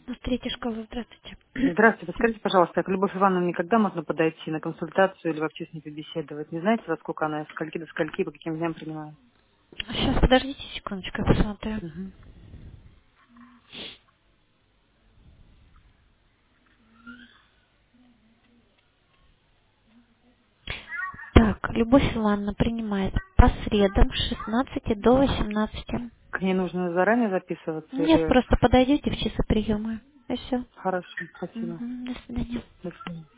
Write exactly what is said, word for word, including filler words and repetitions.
На третьей школы, здравствуйте. Здравствуйте, подскажите, пожалуйста, к Любовь Ивановне когда можно подойти на консультацию или вообще с ней побеседовать? Не знаете, во сколько она, с скольки до скольки, по каким дням принимает? Сейчас, подождите секундочку, я посмотрю. Мгм. Так, Любовь Ивановна принимает по средам с шестнадцати до восемнадцати. К ней нужно заранее записываться Нет, или... просто подойдете в часы приема. И все. Хорошо, спасибо. До свидания. До свидания.